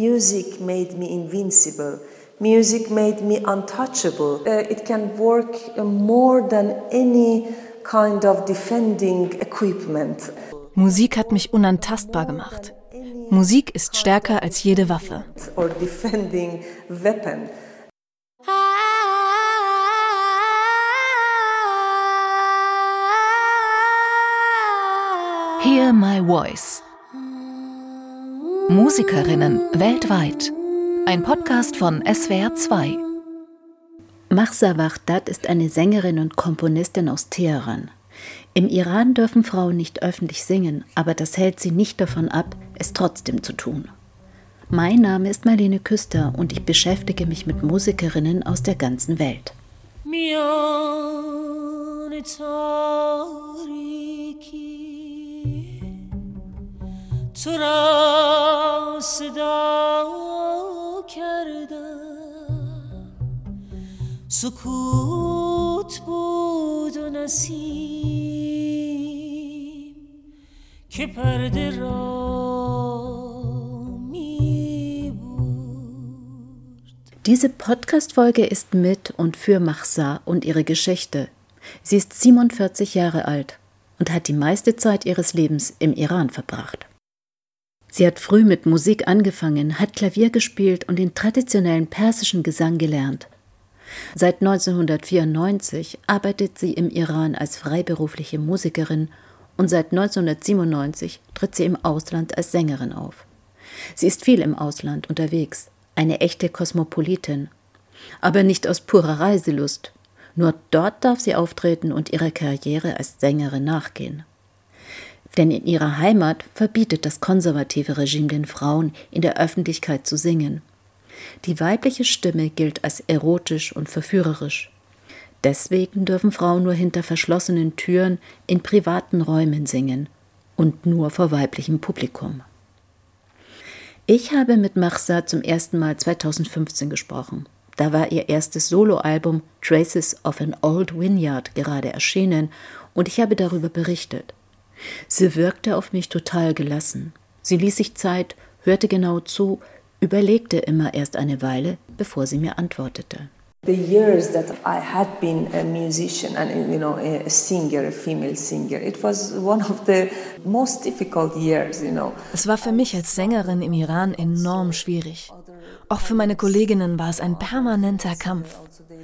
music made me invincible. Music made me untouchable. It can work more than any kind of defending equipment. Musik hat mich unantastbar gemacht. Musik ist stärker als jede Waffe. Or defending weapon. Hear My Voice. Musikerinnen weltweit. Ein Podcast von SWR 2. Mahsa Wahdat ist eine Sängerin und Komponistin aus Teheran. Im Iran dürfen Frauen nicht öffentlich singen, aber das hält sie nicht davon ab, es trotzdem zu tun. Mein Name ist Marlene Küster und ich beschäftige mich mit Musikerinnen aus der ganzen Welt. سکوت بود و نسیم که پرده را می‌برد. Diese Podcast-Folge ist mit und für Mahsa und ihre Geschichte. Sie ist 47 Jahre alt und hat die meiste Zeit ihres Lebens im Iran verbracht. Sie hat früh mit Musik angefangen, hat Klavier gespielt und den traditionellen persischen Gesang gelernt. Seit 1994 arbeitet sie im Iran als freiberufliche Musikerin und seit 1997 tritt sie im Ausland als Sängerin auf. Sie ist viel im Ausland unterwegs, eine echte Kosmopolitin. Aber nicht aus purer Reiselust. Nur dort darf sie auftreten und ihrer Karriere als Sängerin nachgehen. Denn in ihrer Heimat verbietet das konservative Regime den Frauen, in der Öffentlichkeit zu singen. Die weibliche Stimme gilt als erotisch und verführerisch. Deswegen dürfen Frauen nur hinter verschlossenen Türen in privaten Räumen singen und nur vor weiblichem Publikum. Ich habe mit Mahsa zum ersten Mal 2015 gesprochen. Da war ihr erstes Soloalbum Traces of an Old Vineyard gerade erschienen und ich habe darüber berichtet. Sie wirkte auf mich total gelassen. Sie ließ sich Zeit, hörte genau zu, überlegte immer erst eine Weile, bevor sie mir antwortete. The years that I had been a musician and a singer, a female singer, it was one of the most difficult years, Es war für mich als Sängerin im Iran enorm schwierig. Auch für meine Kolleginnen war es ein permanenter Kampf.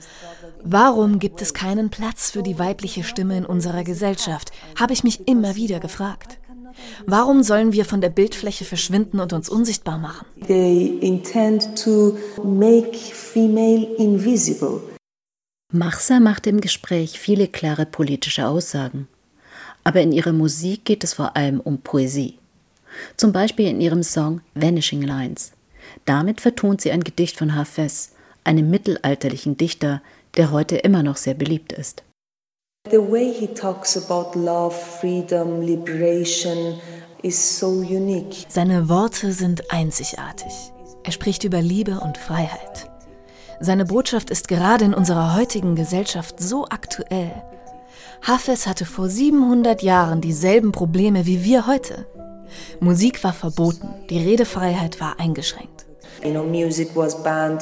Warum gibt es keinen Platz für die weibliche Stimme in unserer Gesellschaft, habe ich mich immer wieder gefragt. Warum sollen wir von der Bildfläche verschwinden und uns unsichtbar machen? They intend to make female invisible. Mahsa machte im Gespräch viele klare politische Aussagen. Aber in ihrer Musik geht es vor allem um Poesie. Zum Beispiel in ihrem Song Vanishing Lines. Damit vertont sie ein Gedicht von Hafez, einem mittelalterlichen Dichter, der heute immer noch sehr beliebt ist. The way he talks about love, freedom, liberation is so unique. Seine Worte sind einzigartig. Er spricht über Liebe und Freiheit. Seine Botschaft ist gerade in unserer heutigen Gesellschaft so aktuell. Hafez hatte vor 700 Jahren dieselben Probleme wie wir heute. Musik war verboten, die Redefreiheit war eingeschränkt. Music was banned,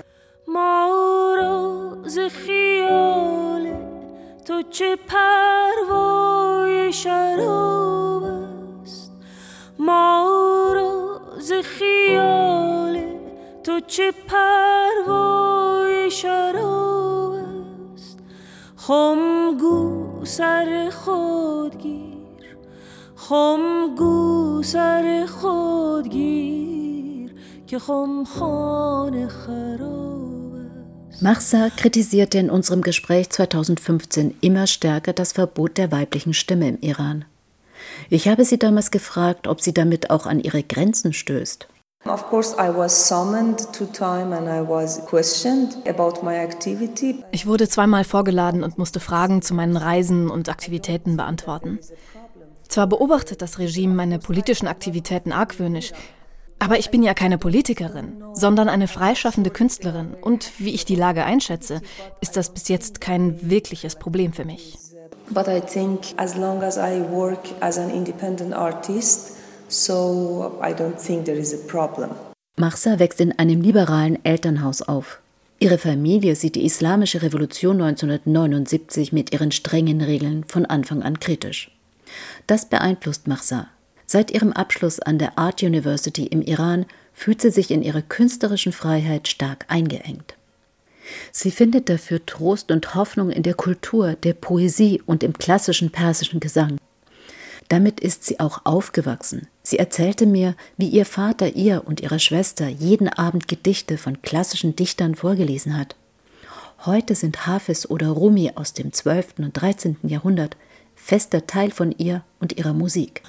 تو چه پروای شراب است ما را ز خیال تو چه پروای شراب است خم گو سر خود گیر خم گو سر خود گیر که خم خانه خراب. Mahsa kritisierte in unserem Gespräch 2015 immer stärker das Verbot der weiblichen Stimme im Iran. Ich habe sie damals gefragt, ob sie damit auch an ihre Grenzen stößt. Of course, I was summoned 2 times and I was questioned about my activity. Ich wurde 2-mal vorgeladen und musste Fragen zu meinen Reisen und Aktivitäten beantworten. Zwar beobachtet das Regime meine politischen Aktivitäten argwöhnisch, aber ich bin ja keine Politikerin, sondern eine freischaffende Künstlerin. Und wie ich die Lage einschätze, ist das bis jetzt kein wirkliches Problem für mich. But I think as long as I work as an independent artist, so I don't think there is a problem. Mahsa wächst in einem liberalen Elternhaus auf. Ihre Familie sieht die islamische Revolution 1979 mit ihren strengen Regeln von Anfang an kritisch. Das beeinflusst Mahsa. Seit ihrem Abschluss an der Art University im Iran fühlt sie sich in ihrer künstlerischen Freiheit stark eingeengt. Sie findet dafür Trost und Hoffnung in der Kultur, der Poesie und im klassischen persischen Gesang. Damit ist sie auch aufgewachsen. Sie erzählte mir, wie ihr Vater ihr und ihrer Schwester jeden Abend Gedichte von klassischen Dichtern vorgelesen hat. Heute sind Hafiz oder Rumi aus dem 12. und 13. Jahrhundert fester Teil von ihr und ihrer Musik.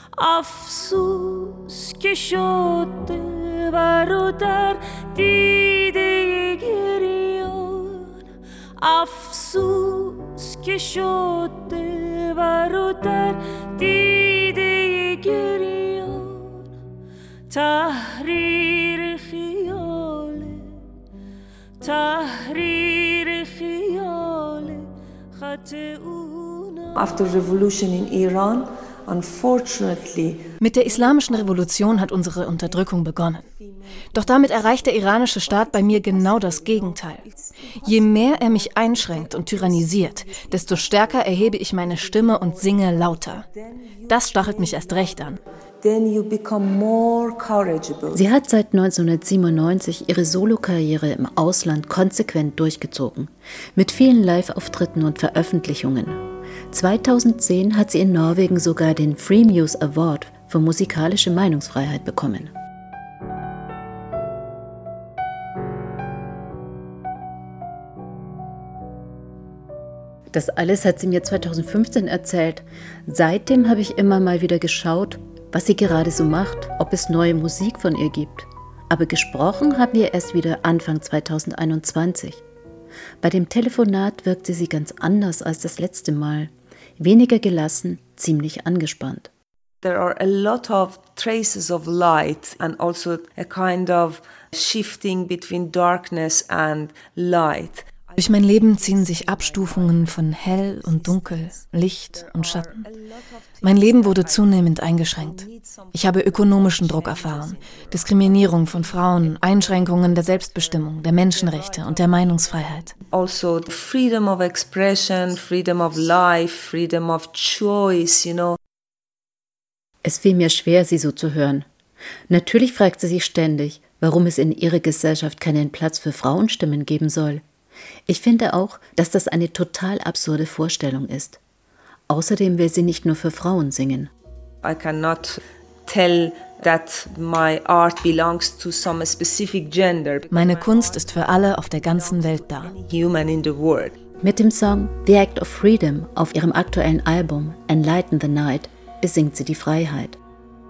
After revolution in Iran, unfortunately, mit der islamischen Revolution hat unsere Unterdrückung begonnen. Doch damit erreicht der iranische Staat bei mir genau das Gegenteil. Je mehr er mich einschränkt und tyrannisiert, desto stärker erhebe ich meine Stimme und singe lauter. Das stachelt mich erst recht an. Sie hat seit 1997 ihre Solokarriere im Ausland konsequent durchgezogen, mit vielen Live-Auftritten und Veröffentlichungen. 2010 hat sie in Norwegen sogar den Free Muse Award für musikalische Meinungsfreiheit bekommen. Das alles hat sie mir 2015 erzählt. Seitdem habe ich immer mal wieder geschaut, was sie gerade so macht, ob es neue Musik von ihr gibt. Aber gesprochen haben wir erst wieder Anfang 2021. Bei dem Telefonat wirkte sie ganz anders als das letzte Mal. Weniger gelassen, ziemlich angespannt. There are a lot of traces of light and also a kind of shifting between darkness and light. Durch mein Leben ziehen sich Abstufungen von hell und dunkel, Licht und Schatten. Mein Leben wurde zunehmend eingeschränkt. Ich habe ökonomischen Druck erfahren, Diskriminierung von Frauen, Einschränkungen der Selbstbestimmung, der Menschenrechte und der Meinungsfreiheit. Also freedom of expression, freedom of life, freedom of choice, you know. Es fiel mir schwer, sie so zu hören. Natürlich fragt sie sich ständig, warum es in ihrer Gesellschaft keinen Platz für Frauenstimmen geben soll. Ich finde auch, dass das eine total absurde Vorstellung ist. Außerdem will sie nicht nur für Frauen singen. I cannot tell that my art belongs to some specific gender. Meine Kunst ist für alle auf der ganzen Welt da. Human in the world. Mit dem Song The Act of Freedom auf ihrem aktuellen Album Enlighten the Night besingt sie die Freiheit.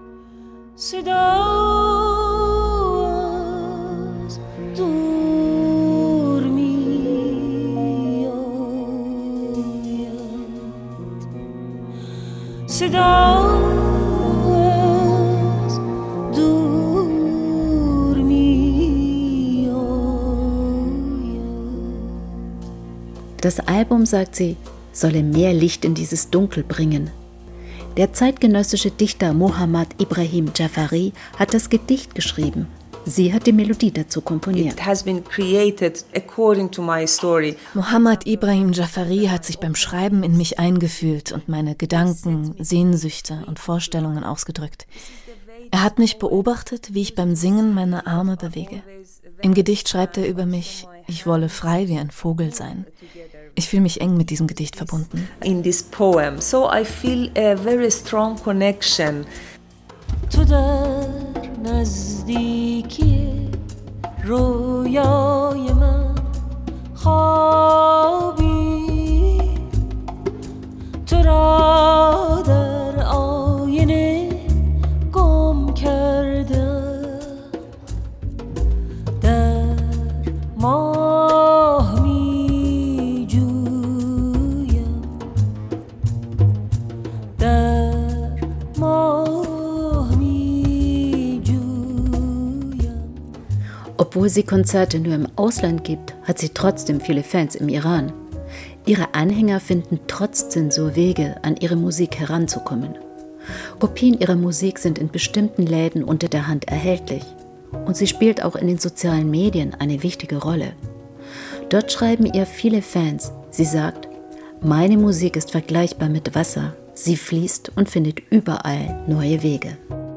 Das Album, sagt sie, solle mehr Licht in dieses Dunkel bringen. Der zeitgenössische Dichter Mohammad Ibrahim Jafari hat das Gedicht geschrieben. Sie hat die Melodie dazu komponiert. It has been created according to my story. Mohammad Ibrahim Jafari hat sich beim Schreiben in mich eingefühlt und meine Gedanken, Sehnsüchte und Vorstellungen ausgedrückt. Er hat mich beobachtet, wie ich beim Singen meine Arme bewege. Im Gedicht schreibt er über mich, ich wolle frei wie ein Vogel sein. Ich fühle mich eng mit diesem Gedicht verbunden. In this poem, so I feel a very strong connection. تو در نزدیکی رویای من خوابی تو را در آینه گم کردم در ماه می جویم در ماه. Obwohl sie Konzerte nur im Ausland gibt, hat sie trotzdem viele Fans im Iran. Ihre Anhänger finden trotz Zensur Wege, an ihre Musik heranzukommen. Kopien ihrer Musik sind in bestimmten Läden unter der Hand erhältlich. und sie spielt auch in den sozialen Medien eine wichtige Rolle. Dort schreiben ihr viele Fans. Sie sagt, meine Musik ist vergleichbar mit Wasser. Sie fließt und findet überall neue Wege.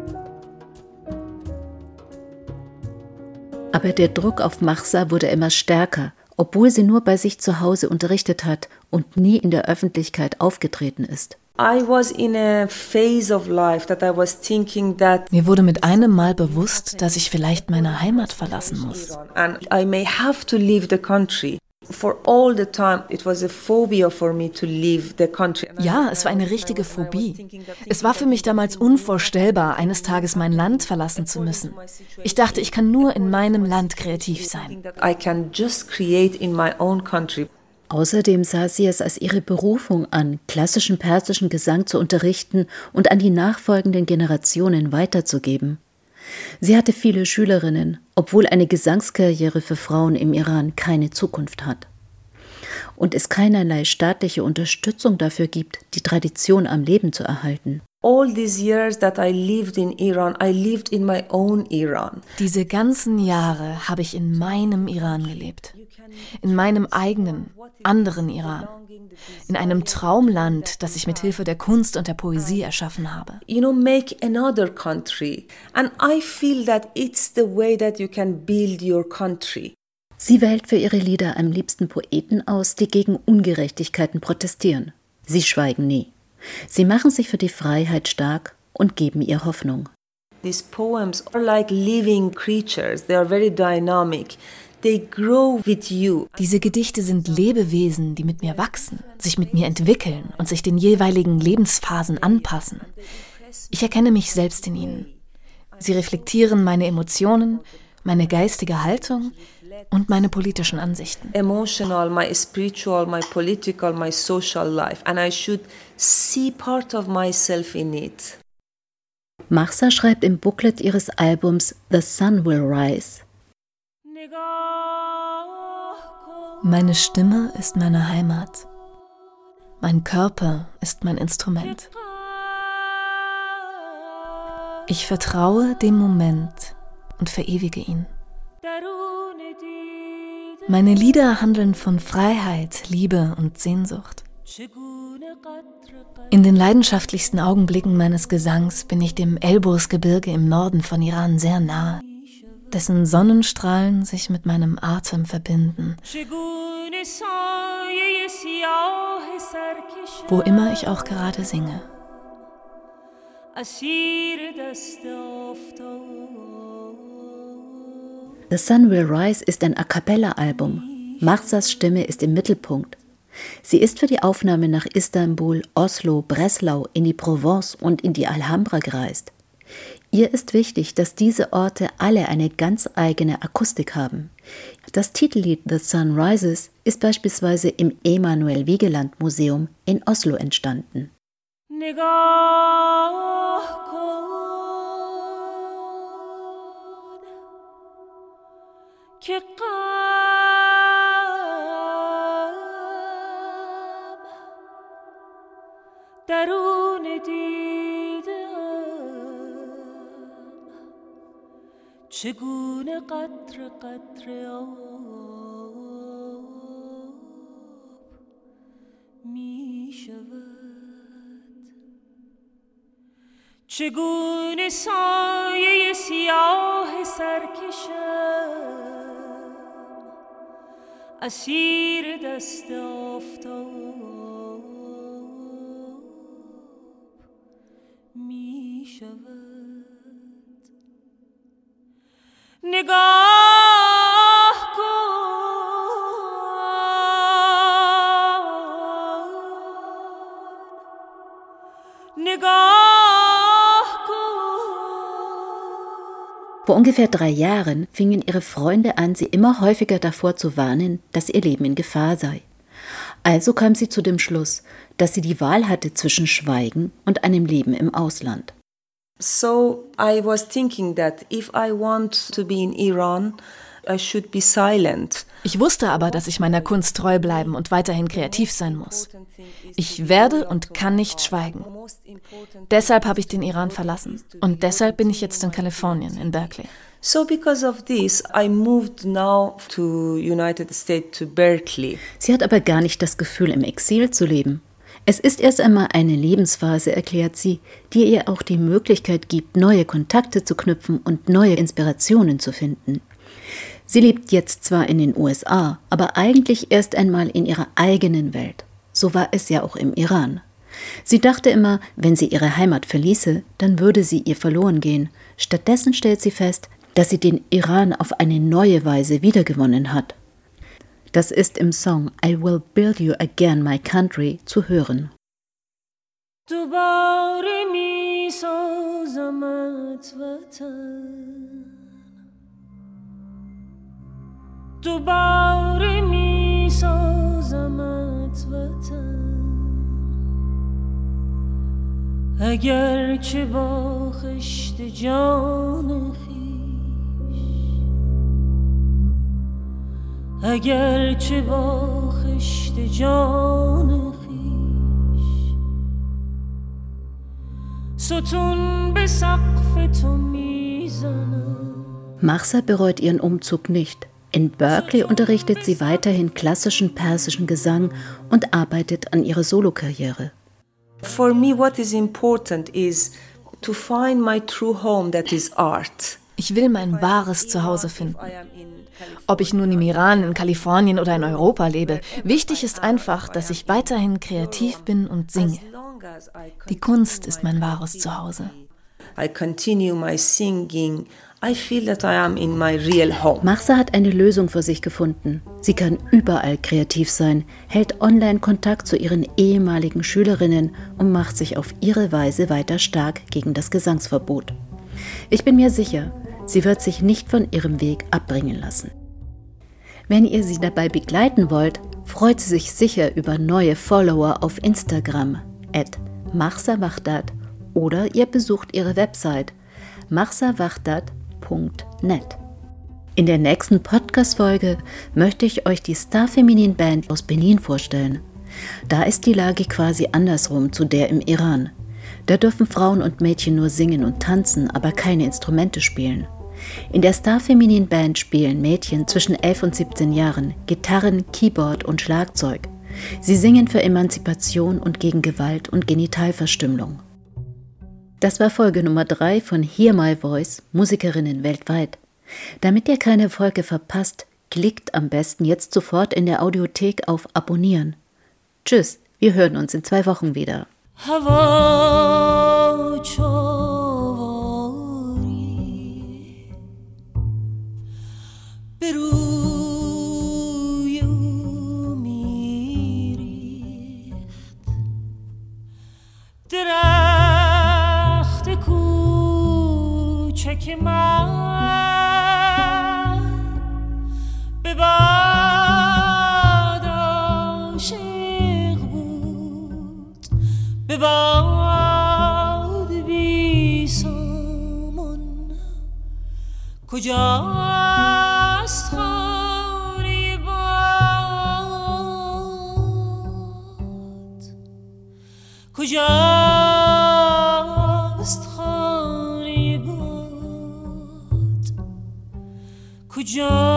Aber der Druck auf Mahsa wurde immer stärker, obwohl sie nur bei sich zu Hause unterrichtet hat und nie in der Öffentlichkeit aufgetreten ist. I was in a phase of life that I was thinking that Mir wurde mit einem Mal bewusst, dass ich vielleicht meine Heimat verlassen muss. and I may have to leave the country. For all the time it was a phobia for me to leave the country. Ja, es war eine richtige Phobie. Es war für mich damals unvorstellbar, eines Tages mein Land verlassen zu müssen. Ich dachte, ich kann nur in meinem Land kreativ sein. I can just create in my own country. Außerdem sah sie es als ihre Berufung an, klassischen persischen Gesang zu unterrichten und an die nachfolgenden Generationen weiterzugeben. Sie hatte viele Schülerinnen, obwohl eine Gesangskarriere für Frauen im Iran keine Zukunft hat. Und es keinerlei staatliche Unterstützung dafür gibt, die Tradition am Leben zu erhalten. All these years that I lived in Iran, I lived in my own Iran. Diese ganzen Jahre habe ich in meinem Iran gelebt. In meinem eigenen, anderen Iran. In einem Traumland, das ich mit Hilfe der Kunst und der Poesie erschaffen habe. Make another country. And I feel that it's the way that you can build your country. Sie wählt für ihre Lieder am liebsten Poeten aus, die gegen Ungerechtigkeiten protestieren. Sie schweigen nie. Sie machen sich für die Freiheit stark und geben ihr Hoffnung. These poems are like living creatures. They are very dynamic. They grow with you. Diese Gedichte sind Lebewesen, die mit mir wachsen, sich mit mir entwickeln und sich den jeweiligen Lebensphasen anpassen. Ich erkenne mich selbst in ihnen. Sie reflektieren meine Emotionen, meine geistige Haltung und meine politischen Ansichten. Emotional, my spiritual, my political, my social life. And I should see part of myself in it. Mahsa schreibt im Booklet ihres Albums The Sun Will Rise: Meine Stimme ist meine Heimat. Mein Körper ist mein Instrument. Ich vertraue dem Moment und verewige ihn. Meine Lieder handeln von Freiheit, Liebe und Sehnsucht. In den leidenschaftlichsten Augenblicken meines Gesangs bin ich dem Elburz-Gebirge im Norden von Iran sehr nahe, dessen Sonnenstrahlen sich mit meinem Atem verbinden. Wo immer ich auch gerade singe. The Sun Will Rise ist ein A-cappella-Album. Mahsas Stimme ist im Mittelpunkt. Sie ist für die Aufnahme nach Istanbul, Oslo, Breslau, in die Provence und in die Alhambra gereist. Ihr ist wichtig, dass diese Orte alle eine ganz eigene Akustik haben. Das Titellied The Sun Rises ist beispielsweise im Emanuel Vigeland Museum in Oslo entstanden. چگونه قطره قطره آب می شود چگونه سایه سیاه سرکشم اسیر دست آفتاب می شود نگاه کن نگاه کن. Vor ungefähr 3 Jahren fingen ihre Freunde an, sie immer häufiger davor zu warnen, dass ihr Leben in Gefahr sei. Also kam sie zu dem Schluss, dass sie die Wahl hatte zwischen Schweigen und einem Leben im Ausland. So I was thinking that if I want to be in Iran, I should be silent. Ich wusste aber, dass ich meiner Kunst treu bleiben und weiterhin kreativ sein muss. Ich werde und kann nicht schweigen. Deshalb habe ich den Iran verlassen. Und deshalb bin ich jetzt in Kalifornien, in Berkeley. So because of this, I moved now to United States, to Berkeley. Sie hat aber gar nicht das Gefühl, im Exil zu leben. Es ist erst einmal eine Lebensphase, erklärt sie, die ihr auch die Möglichkeit gibt, neue Kontakte zu knüpfen und neue Inspirationen zu finden. Sie lebt jetzt zwar in den USA, aber eigentlich erst einmal in ihrer eigenen Welt. So war es ja auch im Iran. Sie dachte immer, wenn sie ihre Heimat verließe, dann würde sie ihr verloren gehen. Stattdessen stellt sie fest, dass sie den Iran auf eine neue Weise wiedergewonnen hat. Das ist im Song I Will Build You Again, My Country zu hören. دوباره می سازمت وطن دوباره می سازمت وطن اگر چه با خشت جان خویش اگر چه با خشت جان خویش ستون به سقف تو میزنم. Mahsa bereut ihren Umzug nicht. In Berkeley unterrichtet sie weiterhin klassischen persischen Gesang und arbeitet an ihrer Solokarriere. For me, what is important is to find my true home, that is art. Ich will mein wahres Zuhause finden. Ob ich nun im Iran, in Kalifornien oder in Europa lebe, wichtig ist einfach, dass ich weiterhin kreativ bin und singe. Die Kunst ist mein wahres Zuhause. I continue my singing. I feel that I am in my real home. Mahsa hat eine Lösung für sich gefunden. Sie kann überall kreativ sein, hält online Kontakt zu ihren ehemaligen Schülerinnen und macht sich auf ihre Weise weiter stark gegen das Gesangsverbot. Ich bin mir sicher, sie wird sich nicht von ihrem Weg abbringen lassen. Wenn ihr sie dabei begleiten wollt, freut sie sich sicher über neue Follower auf Instagram @mahsawaghdad oder ihr besucht ihre Website mahsawaghdad.net. In der nächsten Podcast-Folge möchte ich euch die Star Feminin Band aus Benin vorstellen. Da ist die Lage quasi andersrum zu der im Iran. Da dürfen Frauen und Mädchen nur singen und tanzen, aber keine Instrumente spielen. In der Star Feminin Band spielen Mädchen zwischen 11 und 17 Jahren Gitarren, Keyboard und Schlagzeug. Sie singen für Emanzipation und gegen Gewalt und Genitalverstümmelung. Das war Folge Nummer 3 von Hear My Voice, Musikerinnen weltweit. Damit ihr keine Folge verpasst, klickt am besten jetzt sofort in der Audiothek auf Abonnieren. Tschüss, wir hören uns in 2 Wochen wieder. که من به باد عاشق بود به باد بی سامان کجاست خانه باد کجاست خانه باد کجا